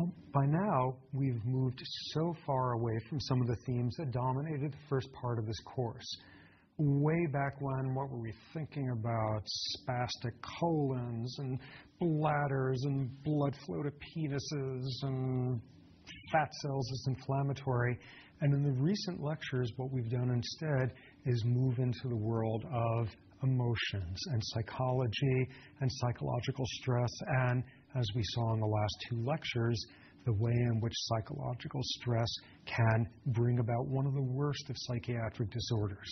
Well, by now, we've moved so far away from some of the themes that dominated the first part of this course. Way back when, what were we thinking about? Spastic colons and bladders and blood flow to penises and fat cells as inflammatory. And in the recent lectures, what we've done instead is move into the world of emotions and psychology and psychological stress, and as we saw in the last two lectures, the way in which psychological stress can bring about one of the worst of psychiatric disorders.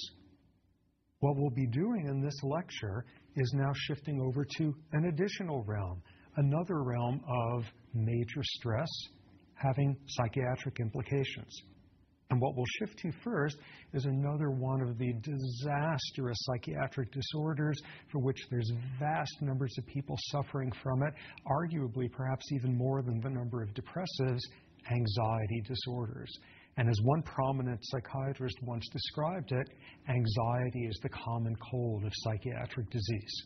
What we'll be doing in this lecture is now shifting over to an additional realm, another realm of major stress having psychiatric implications. And what we'll shift to first is another one of the disastrous psychiatric disorders for which there's vast numbers of people suffering from it, arguably perhaps even more than the number of depressives, anxiety disorders. And as one prominent psychiatrist once described it, anxiety is the common cold of psychiatric disease.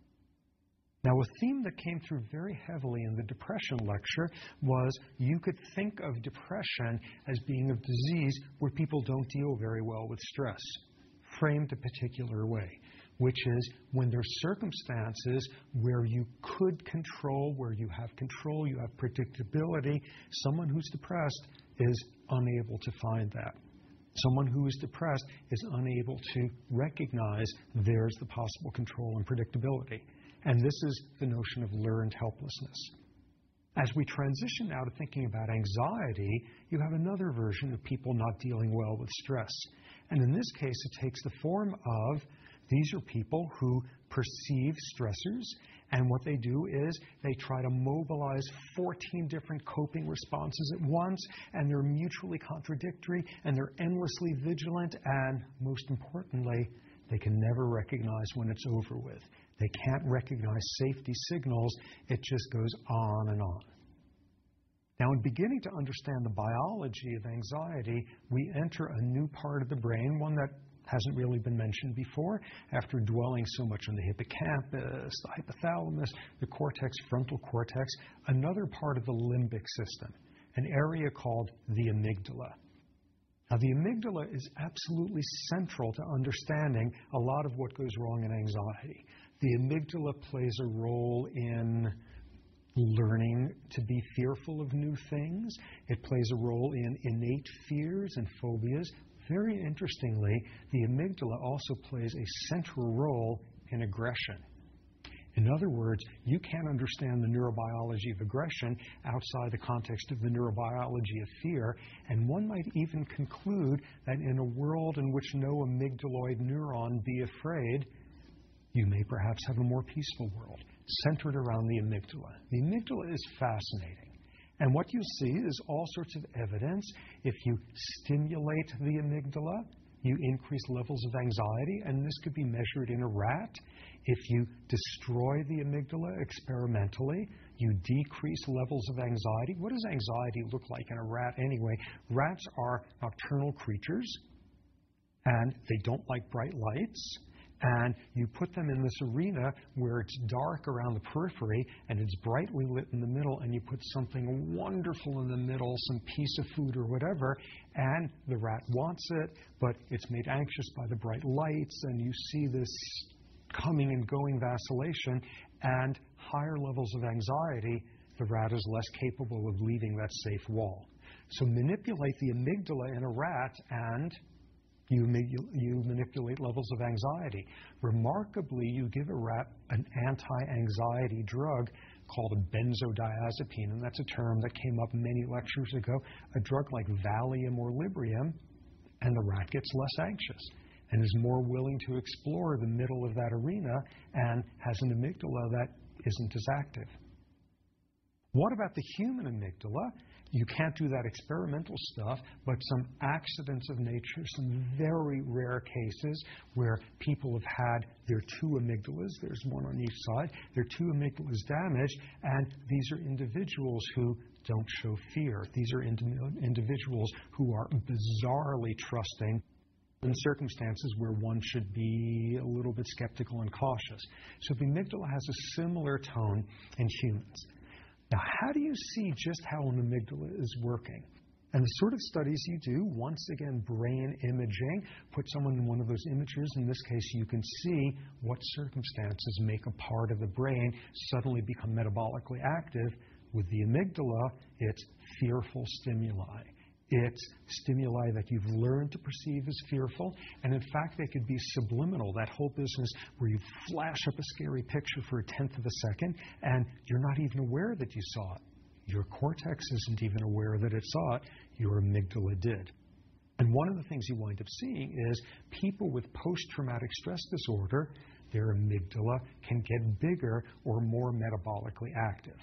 Now, a theme that came through very heavily in the depression lecture was you could think of depression as being a disease where people don't deal very well with stress, framed a particular way, which is when there's circumstances where you could control, where you have control, you have predictability, someone who's depressed is unable to find that. Someone who is depressed is unable to recognize there's the possible control and predictability. And this is the notion of learned helplessness. As we transition now to thinking about anxiety, you have another version of people not dealing well with stress. And in this case, it takes the form of these are people who perceive stressors, and what they do is they try to mobilize 14 different coping responses at once, and they're mutually contradictory, and they're endlessly vigilant, and most importantly, they can never recognize when it's over with. They can't recognize safety signals. It just goes on and on. Now, in beginning to understand the biology of anxiety, we enter a new part of the brain, one that hasn't really been mentioned before, after dwelling so much on the hippocampus, the hypothalamus, the cortex, frontal cortex, another part of the limbic system, an area called the amygdala. Now, the amygdala is absolutely central to understanding a lot of what goes wrong in anxiety. The amygdala plays a role in learning to be fearful of new things. It plays a role in innate fears and phobias. Very interestingly, the amygdala also plays a central role in aggression. In other words, you can't understand the neurobiology of aggression outside the context of the neurobiology of fear, and one might even conclude that in a world in which no amygdaloid neuron be afraid, you may perhaps have a more peaceful world, centered around the amygdala. The amygdala is fascinating. And what you see is all sorts of evidence. If you stimulate the amygdala, you increase levels of anxiety, and this could be measured in a rat. If you destroy the amygdala experimentally, you decrease levels of anxiety. What does anxiety look like in a rat anyway? Rats are nocturnal creatures, and they don't like bright lights. And you put them in this arena where it's dark around the periphery and it's brightly lit in the middle, and you put something wonderful in the middle, some piece of food or whatever, and the rat wants it, but it's made anxious by the bright lights, and you see this coming and going vacillation and higher levels of anxiety, the rat is less capable of leaving that safe wall. So manipulate the amygdala in a rat and you manipulate levels of anxiety. Remarkably, you give a rat an anti-anxiety drug called a benzodiazepine, and that's a term that came up many lectures ago, a drug like Valium or Librium, and the rat gets less anxious and is more willing to explore the middle of that arena and has an amygdala that isn't as active. What about the human amygdala? You can't do that experimental stuff, but some accidents of nature, some very rare cases where people have had their two amygdalas, there's one on each side, their two amygdalas damaged, and these are individuals who don't show fear. These are individuals who are bizarrely trusting in circumstances where one should be a little bit skeptical and cautious. So the amygdala has a similar tone in humans. Now, how do you see just how an amygdala is working? And the sort of studies you do, once again, brain imaging, put someone in one of those images. In this case, you can see what circumstances make a part of the brain suddenly become metabolically active. With the amygdala, it's fearful stimuli. It's stimuli that you've learned to perceive as fearful. And in fact, they could be subliminal, that whole business where you flash up a scary picture for a tenth of a second, and you're not even aware that you saw it. Your cortex isn't even aware that it saw it. Your amygdala did. And one of the things you wind up seeing is people with post-traumatic stress disorder, their amygdala can get bigger or more metabolically active.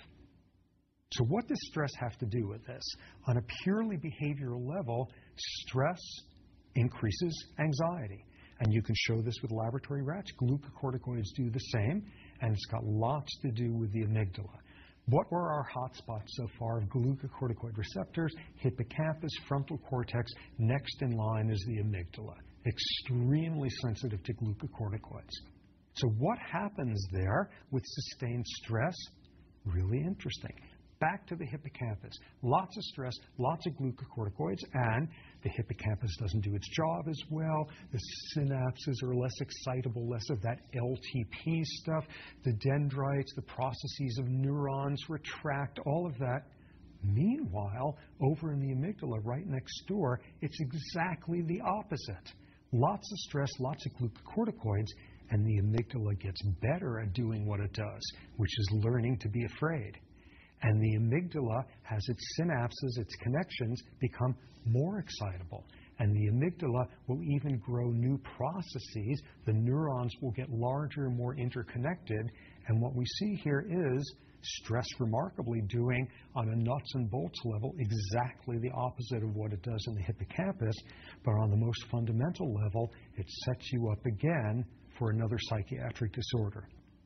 So what does stress have to do with this? On a purely behavioral level, stress increases anxiety. And you can show this with laboratory rats. Glucocorticoids do the same, and it's got lots to do with the amygdala. What were our hotspots so far of glucocorticoid receptors? Hippocampus, frontal cortex. Next in line is the amygdala, extremely sensitive to glucocorticoids. So what happens there with sustained stress? Really interesting. Back to the hippocampus. Lots of stress, lots of glucocorticoids, and the hippocampus doesn't do its job as well. The synapses are less excitable, less of that LTP stuff. The dendrites, the processes of neurons retract, all of that. Meanwhile, over in the amygdala, right next door, it's exactly the opposite. Lots of stress, lots of glucocorticoids, and the amygdala gets better at doing what it does, which is learning to be afraid. And the amygdala has its synapses, its connections, become more excitable. And the amygdala will even grow new processes. The neurons will get larger and more interconnected. And what we see here is stress remarkably doing, on a nuts and bolts level, exactly the opposite of what it does in the hippocampus. But on the most fundamental level, it sets you up again for another psychiatric disorder.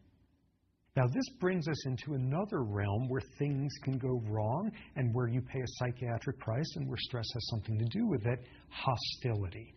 Now, this brings us into another realm where things can go wrong and where you pay a psychiatric price and where stress has something to do with it: hostility.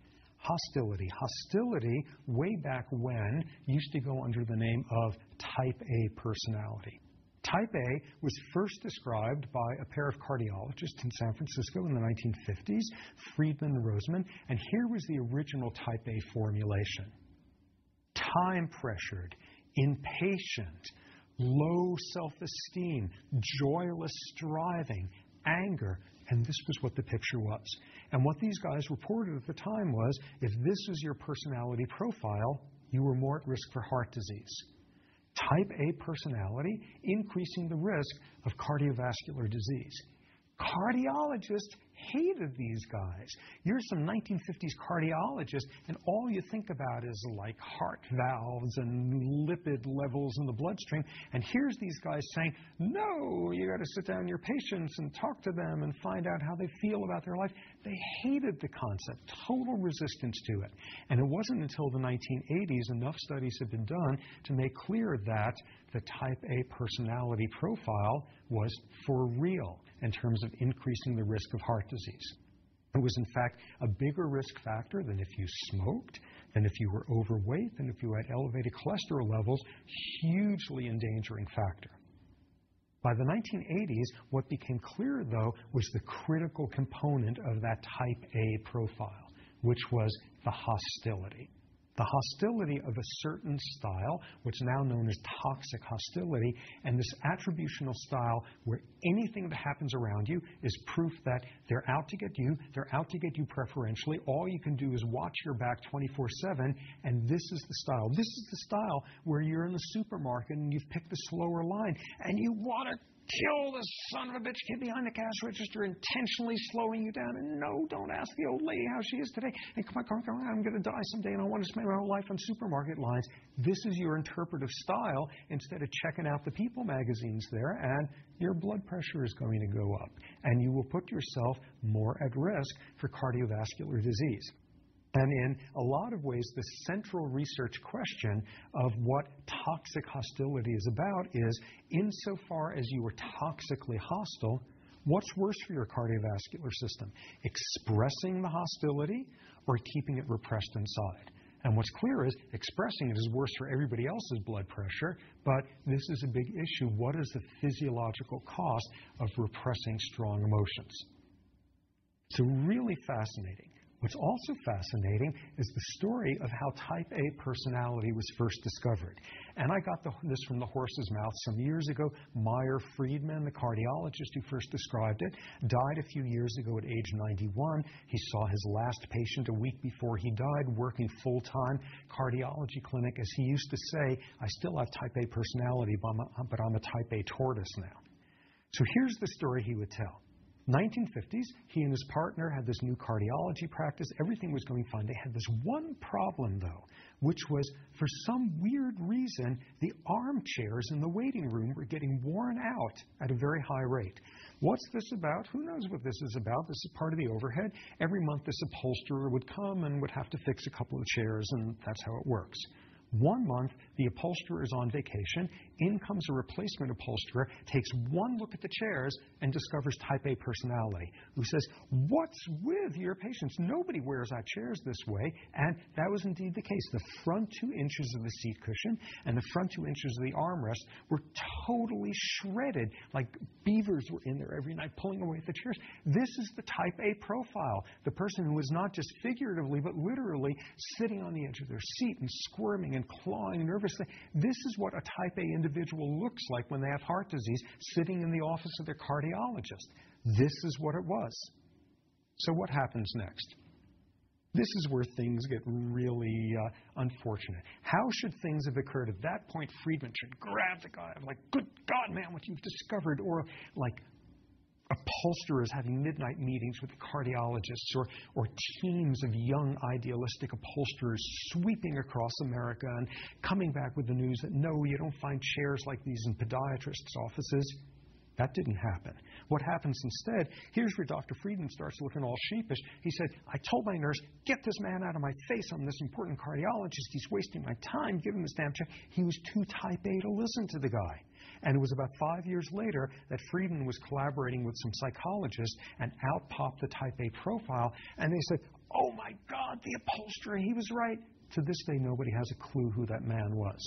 Hostility, way back when, used to go under the name of type A personality. Type A was first described by a pair of cardiologists in San Francisco in the 1950s, Friedman and Roseman, and here was the original type A formulation. Time-pressured, impatient, low self-esteem, joyless striving, anger, and this was what the picture was. And what these guys reported at the time was, if this was your personality profile, you were more at risk for heart disease. Type A personality increasing the risk of cardiovascular disease. Cardiologists hated these guys. You're some 1950s cardiologist, and all you think about is like heart valves and lipid levels in the bloodstream. And here's these guys saying, no, you got to sit down your patients and talk to them and find out how they feel about their life. They hated the concept, total resistance to it. And it wasn't until the 1980s enough studies had been done to make clear that the type A personality profile was for real in terms of increasing the risk of heart disease. It was, in fact, a bigger risk factor than if you smoked, than if you were overweight, than if you had elevated cholesterol levels, hugely endangering factor. By the 1980s, what became clear, though, was the critical component of that type A profile, which was the hostility. The hostility of a certain style, what's now known as toxic hostility, and this attributional style where anything that happens around you is proof that they're out to get you preferentially. All you can do is watch your back 24/7, and this is the style. This is the style where you're in the supermarket and you've picked the slower line, and you want to kill the son of a bitch kid behind the cash register, intentionally slowing you down. And no, don't ask the old lady how she is today. And come on, I'm going to die someday, and I want to spend my whole life on supermarket lines. This is your interpretive style instead of checking out the People magazines there, and your blood pressure is going to go up. And you will put yourself more at risk for cardiovascular disease. And in a lot of ways, the central research question of what toxic hostility is about is, insofar as you are toxically hostile, what's worse for your cardiovascular system? Expressing the hostility or keeping it repressed inside? And what's clear is expressing it is worse for everybody else's blood pressure, but this is a big issue. What is the physiological cost of repressing strong emotions? So really fascinating. What's also fascinating is the story of how type A personality was first discovered. And I got this from the horse's mouth some years ago. Meyer Friedman, the cardiologist who first described it, died a few years ago at age 91. He saw his last patient a week before he died, working full-time cardiology clinic. As he used to say, I still have type A personality, but I'm a type A tortoise now. So here's the story he would tell. 1950s, he and his partner had this new cardiology practice. Everything was going fine. They had this one problem, though, which was, for some weird reason, the armchairs in the waiting room were getting worn out at a very high rate. What's this about? Who knows what this is about? This is part of the overhead. Every month, this upholsterer would come and would have to fix a couple of chairs, and that's how it works. One month, the upholsterer is on vacation. In comes a replacement upholsterer, takes one look at the chairs, and discovers type A personality, who says, what's with your patients? Nobody wears out chairs this way. And that was indeed the case. The front 2 inches of the seat cushion and the front 2 inches of the armrest were totally shredded, like beavers were in there every night pulling away at the chairs. This is the type A profile, the person who is not just figuratively, but literally sitting on the edge of their seat and squirming and clawing nervously. This is what a type A individual looks like when they have heart disease, sitting in the office of their cardiologist. This is what it was. So what happens next? This is where things get really unfortunate. How should things have occurred? At that point, Friedman should grab the guy, like, good God, man, what you've discovered, or like upholsterers having midnight meetings with the cardiologists, or teams of young idealistic upholsterers sweeping across America and coming back with the news that, no, you don't find chairs like these in podiatrists' offices. That didn't happen. What happens instead, here's where Dr. Friedman starts looking all sheepish. He said, I told my nurse, get this man out of my face. I'm this important cardiologist. He's wasting my time. Give him this damn check. He was too type A to listen to the guy. And it was about 5 years later that Friedman was collaborating with some psychologists, and out popped the type A profile. And they said, oh my God, the upholsterer, he was right. To this day, nobody has a clue who that man was.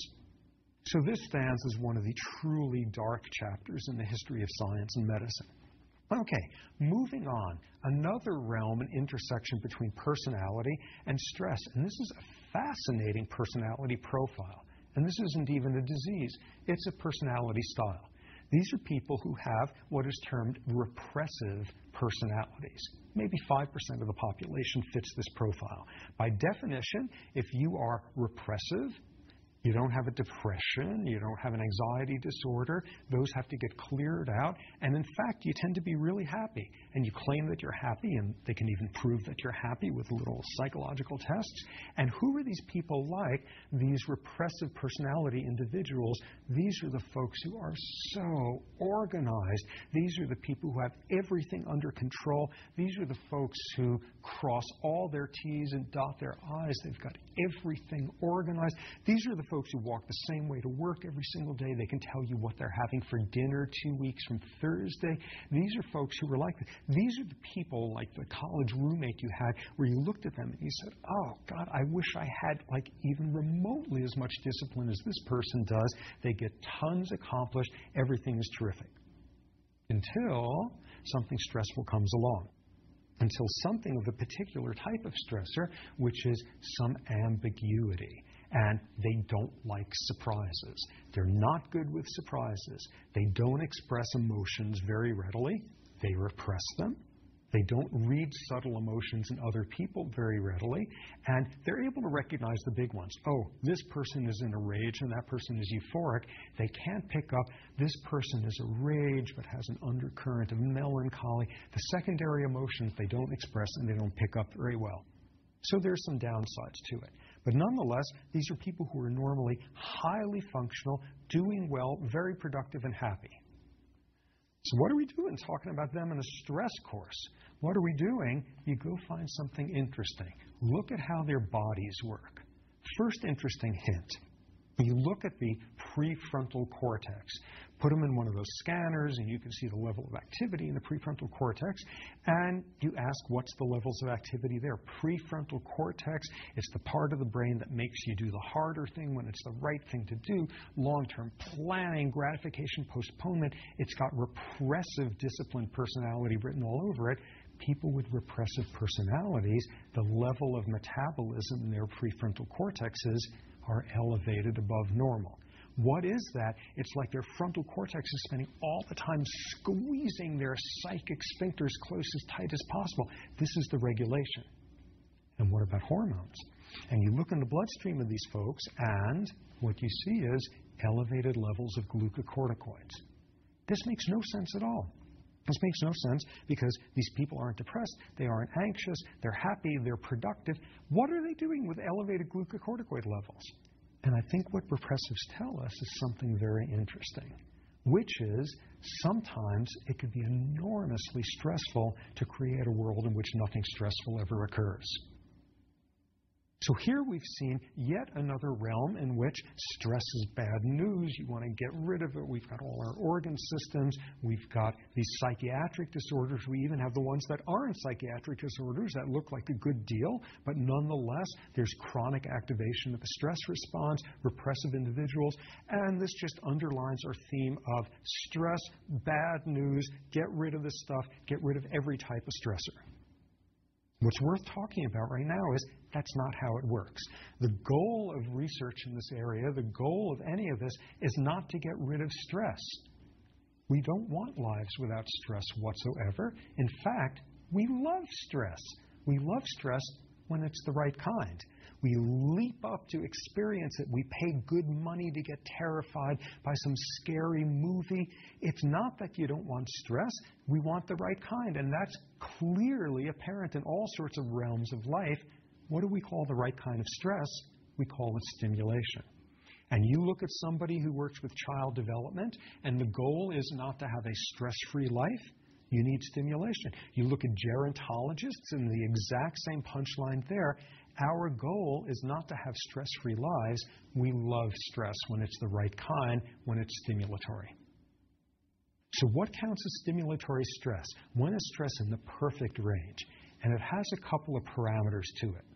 So this stands as one of the truly dark chapters in the history of science and medicine. Okay, moving on. Another realm and intersection between personality and stress. And this is a fascinating personality profile. And this isn't even a disease. It's a personality style. These are people who have what is termed repressive personalities. Maybe 5% of the population fits this profile. By definition, if you are repressive, you don't have a depression, you don't have an anxiety disorder, those have to get cleared out. And in fact, you tend to be really happy. And you claim that you're happy, and they can even prove that you're happy with little psychological tests. And who are these people like? These repressive personality individuals. These are the folks who are so organized. These are the people who have everything under control. These are the folks who cross all their T's and dot their I's. They've got everything organized. These are the folks who walk the same way to work every single day. They can tell you what they're having for dinner 2 weeks from Thursday. These are folks who are like that. These are the people, like the college roommate you had, where you looked at them and you said, oh, God, I wish I had like even remotely as much discipline as this person does. They get tons accomplished. Everything is terrific. Until something stressful comes along. Until something of a particular type of stressor, which is some ambiguity. And they don't like surprises. They're not good with surprises. They don't express emotions very readily. They repress them. They don't read subtle emotions in other people very readily. And they're able to recognize the big ones. Oh, this person is in a rage and that person is euphoric. They can't pick up this person is a rage but has an undercurrent of melancholy. The secondary emotions they don't express and they don't pick up very well. So there's some downsides to it. But nonetheless, these are people who are normally highly functional, doing well, very productive and happy. So what are we doing talking about them in a stress course? What are we doing? You go find something interesting. Look at how their bodies work. First interesting hint. You look at the prefrontal cortex. Put them in one of those scanners, and you can see the level of activity in the prefrontal cortex. And you ask, what's the levels of activity there? Prefrontal cortex, it's the part of the brain that makes you do the harder thing when it's the right thing to do. Long-term planning, gratification, postponement. It's got repressive disciplined personality written all over it. People with repressive personalities, the level of metabolism in their prefrontal cortexes are elevated above normal. What is that? It's like their frontal cortex is spending all the time squeezing their psychic sphincters close as tight as possible. This is the regulation. And what about hormones? And you look in the bloodstream of these folks, and what you see is elevated levels of glucocorticoids. This makes no sense at all. This makes no sense because these people aren't depressed, they aren't anxious, they're happy, they're productive. What are they doing with elevated glucocorticoid levels? And I think what repressives tell us is something very interesting, which is sometimes it could be enormously stressful to create a world in which nothing stressful ever occurs. So here we've seen yet another realm in which stress is bad news. You want to get rid of it. We've got all our organ systems. We've got these psychiatric disorders. We even have the ones that aren't psychiatric disorders that look like a good deal, but nonetheless, there's chronic activation of the stress response, repressive individuals, and this just underlines our theme of stress, bad news, get rid of this stuff, get rid of every type of stressor. What's worth talking about right now is that's not how it works. The goal of research in this area, the goal of any of this, is not to get rid of stress. We don't want lives without stress whatsoever. In fact, we love stress. We love stress when it's the right kind. We leap up to experience it. We pay good money to get terrified by some scary movie. It's not that you don't want stress. We want the right kind. And that's clearly apparent in all sorts of realms of life. What do we call the right kind of stress? We call it stimulation. And you look at somebody who works with child development, and the goal is not to have a stress-free life. You need stimulation. You look at gerontologists, and the exact same punchline there. Our goal is not to have stress-free lives. We love stress when it's the right kind, when it's stimulatory. So what counts as stimulatory stress? When is stress in the perfect range? And it has a couple of parameters to it.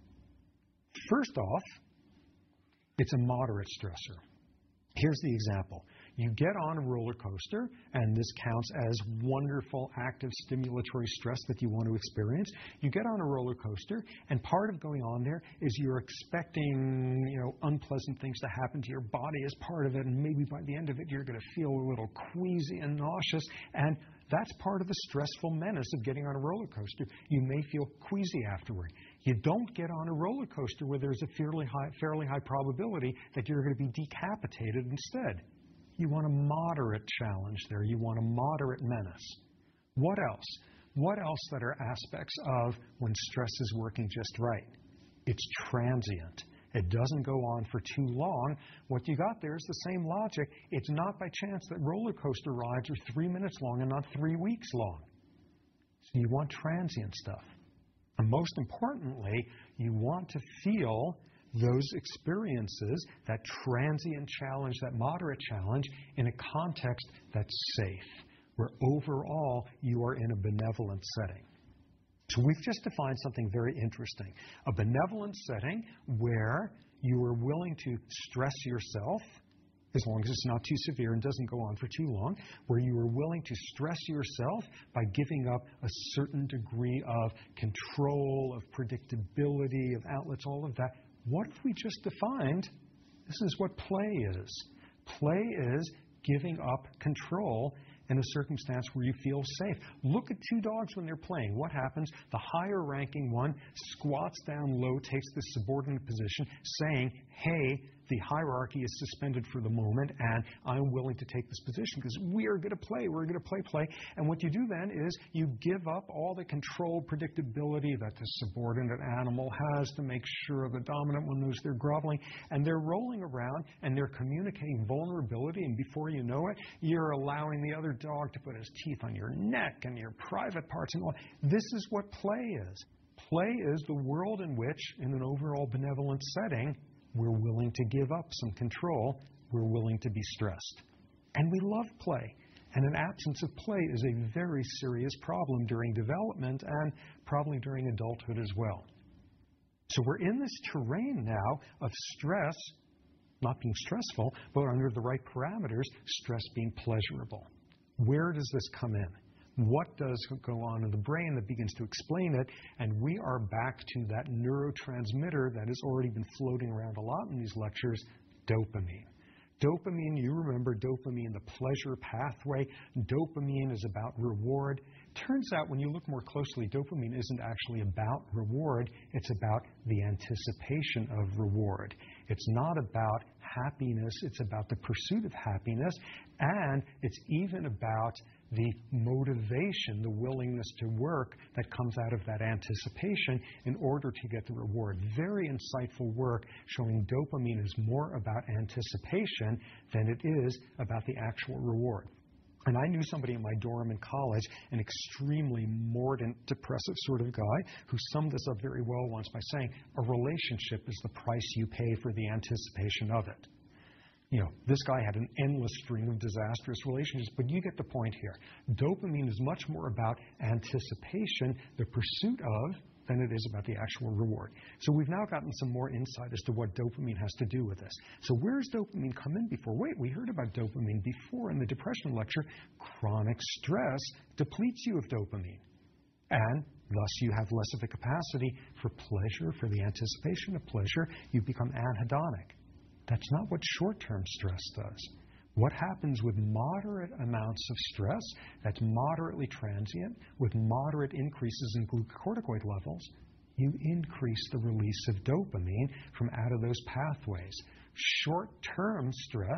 First off, it's a moderate stressor. Here's the example. You get on a roller coaster, and this counts as wonderful, active, stimulatory stress that you want to experience. You get on a roller coaster, and part of going on there is you're expecting, unpleasant things to happen to your body as part of it, and maybe by the end of it, you're going to feel a little queasy and nauseous, and that's part of the stressful menace of getting on a roller coaster. You may feel queasy afterward. You don't get on a roller coaster where there's a fairly high probability that you're going to be decapitated instead. You want a moderate challenge there. You want a moderate menace. What else? What else that are aspects of when stress is working just right? It's transient. It doesn't go on for too long. What you got there is the same logic. It's not by chance that roller coaster rides are 3 minutes long and not 3 weeks long. So you want transient stuff. And most importantly, you want to feel those experiences, that transient challenge, that moderate challenge, in a context that's safe, where overall you are in a benevolent setting. So we've just defined something very interesting. A benevolent setting where you are willing to stress yourself, as long as it's not too severe and doesn't go on for too long, where you are willing to stress yourself by giving up a certain degree of control, of predictability, of outlets, all of that. What if we just defined, this is what play is. Play is giving up control in a circumstance where you feel safe. Look at two dogs when they're playing. What happens? The higher ranking one squats down low, takes the subordinate position, saying, hey, the hierarchy is suspended for the moment, and I'm willing to take this position because we are going to play. We're going to play. And what you do then is you give up all the control, predictability that the subordinate animal has to make sure the dominant one knows they're groveling. And they're rolling around, and they're communicating vulnerability, and before you know it, you're allowing the other dog to put his teeth on your neck and your private parts and all. This is what play is. Play is the world in which, in an overall benevolent setting, we're willing to give up some control. We're willing to be stressed. And we love play. And an absence of play is a very serious problem during development and probably during adulthood as well. So we're in this terrain now of stress not being stressful, but under the right parameters, stress being pleasurable. Where does this come in? What does go on in the brain that begins to explain it? And we are back to that neurotransmitter that has already been floating around a lot in these lectures, dopamine. Dopamine, you remember dopamine, the pleasure pathway. Dopamine is about reward. Turns out when you look more closely, dopamine isn't actually about reward. It's about the anticipation of reward. It's not about happiness. It's about the pursuit of happiness. And it's even about the motivation, the willingness to work that comes out of that anticipation in order to get the reward. Very insightful work showing dopamine is more about anticipation than it is about the actual reward. And I knew somebody in my dorm in college, an extremely mordant, depressive sort of guy, who summed this up very well once by saying, a relationship is the price you pay for the anticipation of it. You know, this guy had an endless string of disastrous relationships, but you get the point here. Dopamine is much more about anticipation, the pursuit of, than it is about the actual reward. So we've now gotten some more insight as to what dopamine has to do with this. So where does dopamine come in before? Wait, we heard about dopamine before in the depression lecture. Chronic stress depletes you of dopamine. And thus you have less of a capacity for pleasure, for the anticipation of pleasure. You become anhedonic. That's not what short-term stress does. What happens with moderate amounts of stress, that's moderately transient, with moderate increases in glucocorticoid levels, you increase the release of dopamine from out of those pathways. Short-term stress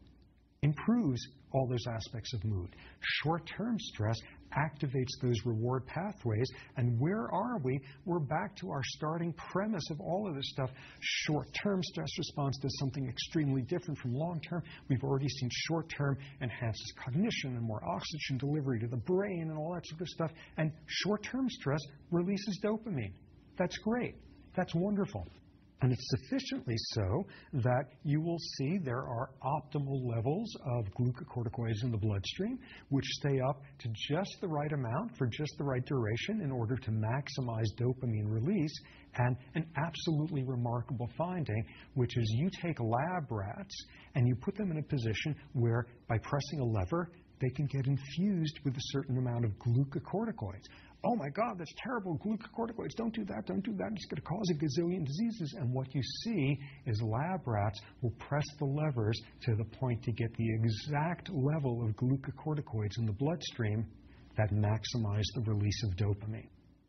improves all those aspects of mood. Short-term stress activates those reward pathways. And where are we? We're back to our starting premise of all of this stuff. Short-term stress response does something extremely different from long-term. We've already seen short-term enhances cognition and more oxygen delivery to the brain and all that sort of stuff. And short-term stress releases dopamine. That's great. That's wonderful. And it's sufficiently so that you will see there are optimal levels of glucocorticoids in the bloodstream, which stay up to just the right amount for just the right duration in order to maximize dopamine release. And an absolutely remarkable finding, which is you take lab rats and you put them in a position where by pressing a lever, they can get infused with a certain amount of glucocorticoids. Oh my God, that's terrible, glucocorticoids, don't do that, it's going to cause a gazillion diseases. And what you see is lab rats will press the levers to the point to get the exact level of glucocorticoids in the bloodstream that maximize the release of dopamine.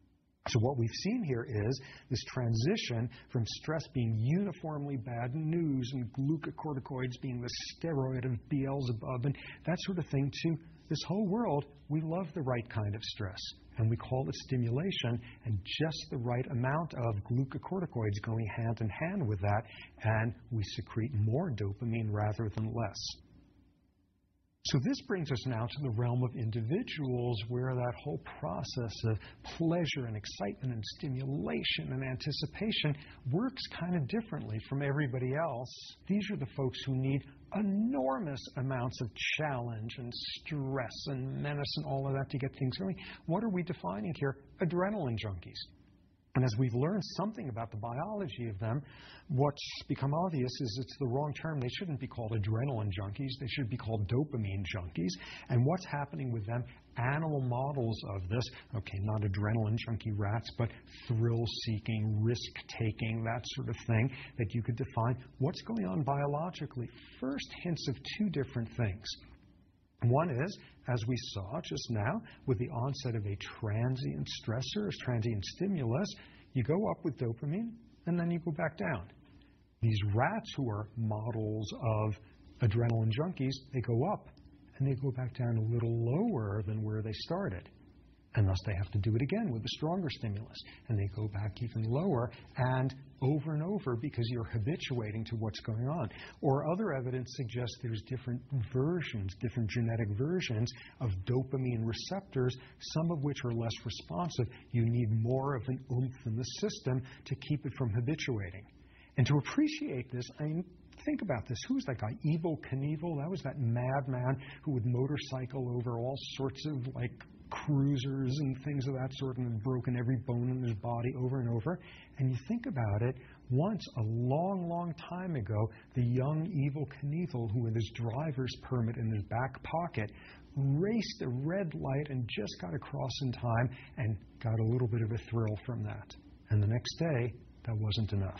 So what we've seen here is this transition from stress being uniformly bad news and glucocorticoids being the steroid of Beelzebub and that sort of thing to this whole world, we love the right kind of stress. And we call it stimulation and just the right amount of glucocorticoids going hand in hand with that. And we secrete more dopamine rather than less. So this brings us now to the realm of individuals where that whole process of pleasure and excitement and stimulation and anticipation works kind of differently from everybody else. These are the folks who need enormous amounts of challenge and stress and menace and all of that to get things going. What are we defining here? Adrenaline junkies. And as we've learned something about the biology of them, what's become obvious is it's the wrong term. They shouldn't be called adrenaline junkies. They should be called dopamine junkies. And what's happening with them? Animal models of this, okay, not adrenaline junkie rats, but thrill-seeking, risk-taking, that sort of thing that you could define. What's going on biologically? First hints of two different things. One is, as we saw just now, with the onset of a transient stressor, a transient stimulus, you go up with dopamine and then you go back down. These rats who are models of adrenaline junkies, they go up and they go back down a little lower than where they started. And thus they have to do it again with a stronger stimulus. And they go back even lower and over because you're habituating to what's going on. Or other evidence suggests there's different versions, different genetic versions of dopamine receptors, some of which are less responsive. You need more of an oomph in the system to keep it from habituating. And to appreciate this, think about this. Who was that guy? Evel Knievel? That was that madman who would motorcycle over all sorts of cruisers and things of that sort and had broken every bone in his body over and over. And you think about it, once, a long, long time ago, the young Evel Knievel, who with his driver's permit in his back pocket, raced a red light and just got across in time and got a little bit of a thrill from that. And the next day, that wasn't enough.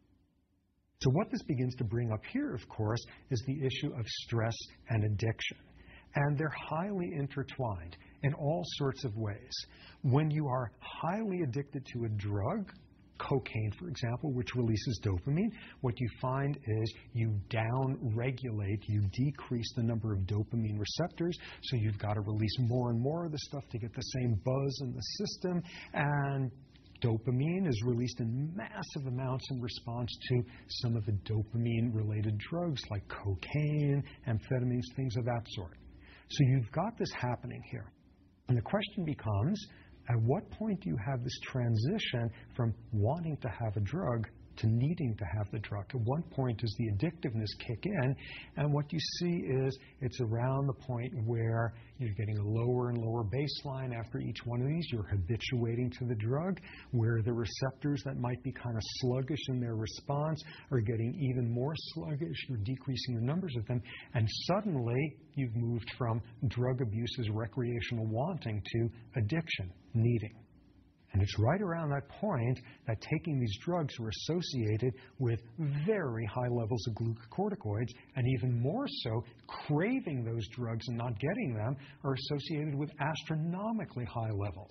So what this begins to bring up here, of course, is the issue of stress and addiction. And they're highly intertwined in all sorts of ways. When you are highly addicted to a drug, cocaine, for example, which releases dopamine, what you find is you down-regulate, you decrease the number of dopamine receptors, so you've got to release more and more of the stuff to get the same buzz in the system, and dopamine is released in massive amounts in response to some of the dopamine-related drugs like cocaine, amphetamines, things of that sort. So you've got this happening here. And the question becomes, at what point do you have this transition from wanting to have a drug to needing to have the drug? At what point does the addictiveness kick in? And what you see is it's around the point where you're getting a lower and lower baseline after each one of these. You're habituating to the drug, where the receptors that might be kind of sluggish in their response are getting even more sluggish. You're decreasing the numbers of them. And suddenly, you've moved from drug abuse as recreational wanting to addiction, needing. And it's right around that point that taking these drugs are associated with very high levels of glucocorticoids, and even more so, craving those drugs and not getting them are associated with astronomically high levels.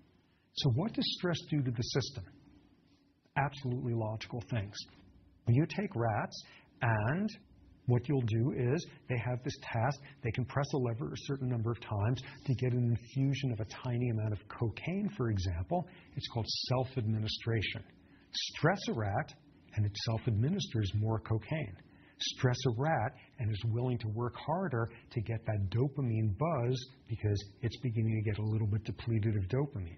So what does stress do to the system? Absolutely logical things. You take rats, and what you'll do is they have this task. They can press a lever a certain number of times to get an infusion of a tiny amount of cocaine, for example. It's called self-administration. Stress a rat, and it self-administers more cocaine. Stress a rat, and is willing to work harder to get that dopamine buzz because it's beginning to get a little bit depleted of dopamine.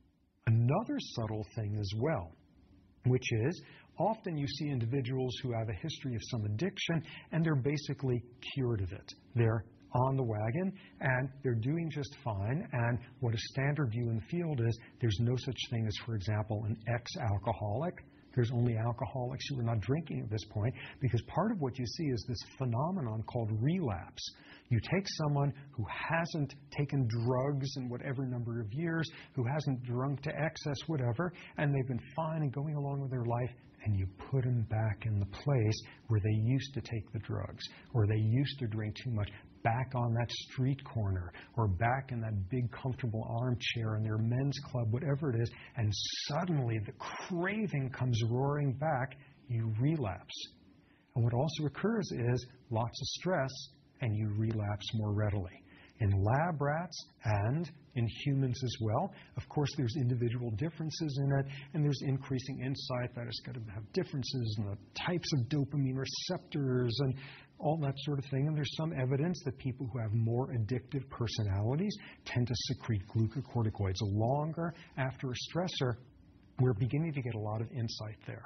Another subtle thing as well, which is often you see individuals who have a history of some addiction, and they're basically cured of it. They're on the wagon, and they're doing just fine. And what a standard view in the field is, there's no such thing as, for example, an ex-alcoholic. There's only alcoholics who are not drinking at this point, because part of what you see is this phenomenon called relapse. You take someone who hasn't taken drugs in whatever number of years, who hasn't drunk to excess, whatever, and they've been fine and going along with their life, and you put them back in the place where they used to take the drugs, or they used to drink too much, back on that street corner, or back in that big comfortable armchair in their men's club, whatever it is, and suddenly the craving comes roaring back, you relapse. And what also occurs is lots of stress, and you relapse more readily. In lab rats and in humans as well. Of course, there's individual differences in it, and there's increasing insight that it's going to have differences in the types of dopamine receptors and all that sort of thing. And there's some evidence that people who have more addictive personalities tend to secrete glucocorticoids longer after a stressor. We're beginning to get a lot of insight there.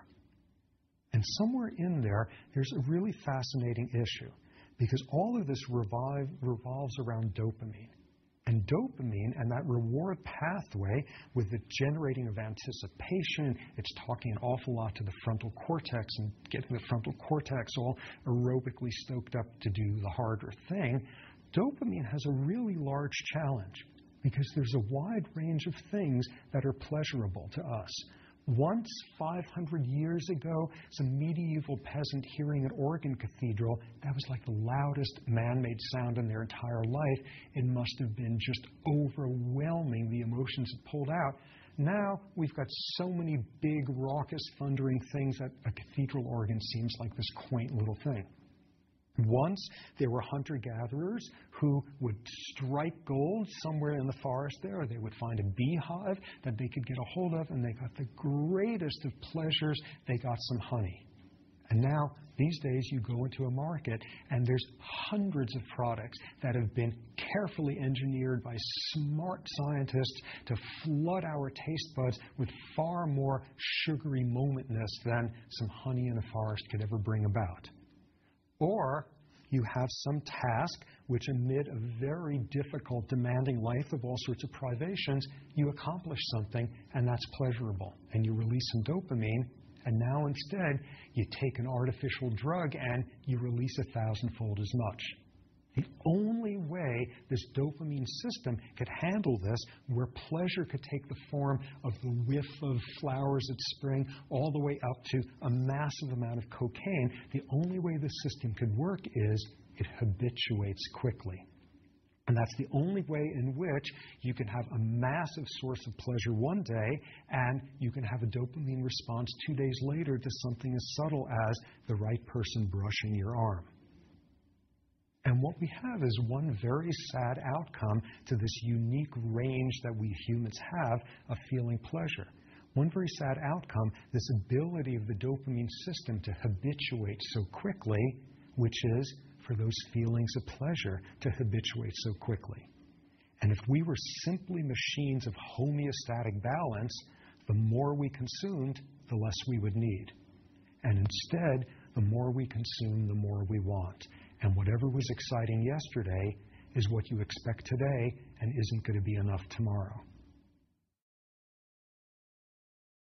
And somewhere in there, there's a really fascinating issue, because all of this revolves around dopamine. And dopamine and that reward pathway with the generating of anticipation, it's talking an awful lot to the frontal cortex and getting the frontal cortex all aerobically stoked up to do the harder thing. Dopamine has a really large challenge because there's a wide range of things that are pleasurable to us. Once, 500 years ago, some medieval peasant hearing an organ cathedral, that was like the loudest man-made sound in their entire life. It must have been just overwhelming, the emotions it pulled out. Now, we've got so many big, raucous, thundering things that a cathedral organ seems like this quaint little thing. Once, there were hunter-gatherers who would strike gold somewhere in the forest there, or they would find a beehive that they could get a hold of, and they got the greatest of pleasures. They got some honey. And now, these days, you go into a market, and there's hundreds of products that have been carefully engineered by smart scientists to flood our taste buds with far more sugary momentness than some honey in a forest could ever bring about. Or you have some task which, amid a very difficult, demanding life of all sorts of privations, you accomplish something, and that's pleasurable. And you release some dopamine, and now instead you take an artificial drug and you release 1,000-fold as much. The only way this dopamine system could handle this, where pleasure could take the form of the whiff of flowers at spring all the way up to a massive amount of cocaine, the only way this system could work is it habituates quickly. And that's the only way in which you can have a massive source of pleasure one day, and you can have a dopamine response 2 days later to something as subtle as the right person brushing your arm. And what we have is one very sad outcome to this unique range that we humans have of feeling pleasure. One very sad outcome, this ability of the dopamine system to habituate so quickly, which is for those feelings of pleasure to habituate so quickly. And if we were simply machines of homeostatic balance, the more we consumed, the less we would need. And instead, the more we consume, the more we want. And whatever was exciting yesterday is what you expect today and isn't going to be enough tomorrow.